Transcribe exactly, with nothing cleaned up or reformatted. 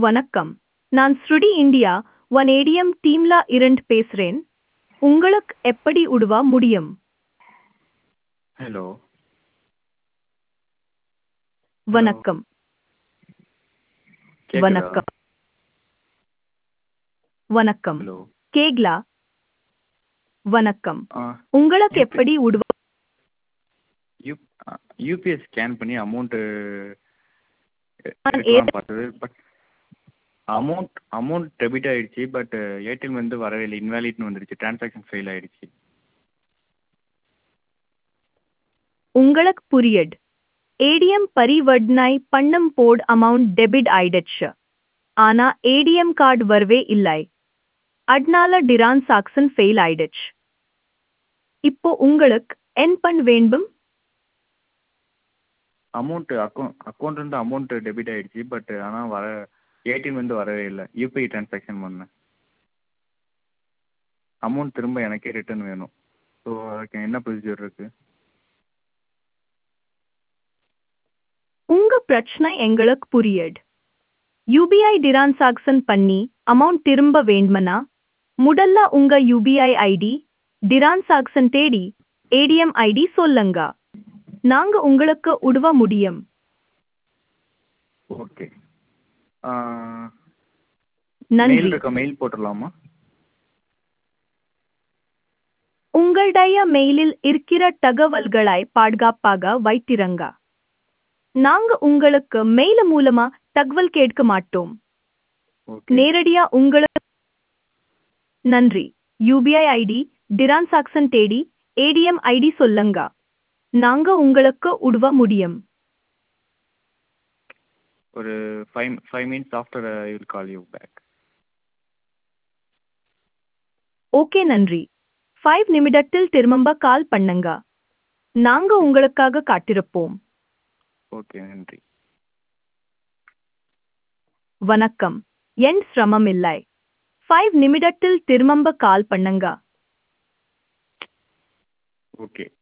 வணக்கம். நான் ஸ்ருடி India one ATM டீம்ல இருந்து பேசுறேன். உங்களுக்கு எப்படி உதவ முடியும்? ஹலோ ஹலோ வணக்கம். கேக்குதா? வணக்கம். வணக்கம். ஹலோ கேக்லா? வணக்கம். ஆ உங்களுக்கு யூபி எப்படி உதவ யூ யூபிஐ ஸ்கேன் பண்ணி அமௌண்ட்டு நான் எடுக்கலாம் ஏ- பார்த்தது. பட் அமௌண்ட் அமௌண்ட் டெபிட் ஆயிடுச்சு. பட் ஏடிஎம் வந்து வரவே இல்லை, இன்வேலிட்னு வந்துடுச்சு, டிரான்சாக்ஷன் ஃபெயில் ஆயிடுச்சு. உங்களுக்கு புரியுது. ஏடிஎம் பரிவர்த்தனை பண்ணும் போது அமௌண்ட் டெபிட் ஆயிடுச்சு. ஆனா ஏடிஎம் கார்டு வரவே இல்லை. அதனால டிரான்சாக்ஷன் ஃபெயில் ஆயிடுச்சு. இப்போ உங்களுக்கு என்ன பண்ண வேண்டும்? அமௌண்ட் அக்கௌண்ட் அக்கௌண்ட்லேருந்து அமௌண்ட் டெபிட் ஆயிடுச்சு. பட் ஆனால் வர ஏடிஎம் வந்து வரவே இல்லை. யூபிஐ டிரான்சாக்ஷன் பண்ணேன். அமௌண்ட் திரும்ப எனக்கே ரிட்டர்ன் வேணும். ஸோ அதுக்கு என்ன ப்ரொசீஜர் இருக்குது? உங்க பிரச்சனை எங்களுக்கு புரியுது. யூபிஐ டிரான்சாக்ஷன் பண்ணி அமௌண்ட் திரும்ப வேண்டுமனா முதல்ல உங்க யூபிஐ ஐடி டிரான்சாக்ஷன் தேடி ஏடிஎம் ஐடி சொல்லுங்க. நாங்க உங்களுக்கு உதவ முடியும். ஓகே. நன்றி. மெயில் இருக்க மெயில் போட்டுடலாமா? உங்களுடைய மெயிலில் இருக்கிற தகவல்களை பாதுகாப்பாக வைத்திருங்க. நாங்க உங்களுக்கு மெயில் மூலமா தகவல் கேட்க மாட்டோம். ஓகே. நேரடியா உங்களுக்கு நன்றி. யூபிஐ ஐடி டிரான்சாக்ஷன் தேடி ஏடிஎம் ஐடி சொல்லுங்க. நாங்க உங்களுக்கு உதவ முடியும். ஒரு five five minutes after I will call you back. Okay நன்றி. ஃபைவ் நிமிடத்தில் திரும்ப கால் பண்ணுங்க. நாங்க உங்களுக்காக காத்திருப்போம். ஓகே, நன்றி. வணக்கம். என் சிரமம் இல்லை. ஃபைவ் நிமிடத்தில் திரும்ப கால் பண்ணுங்க. ஓகே.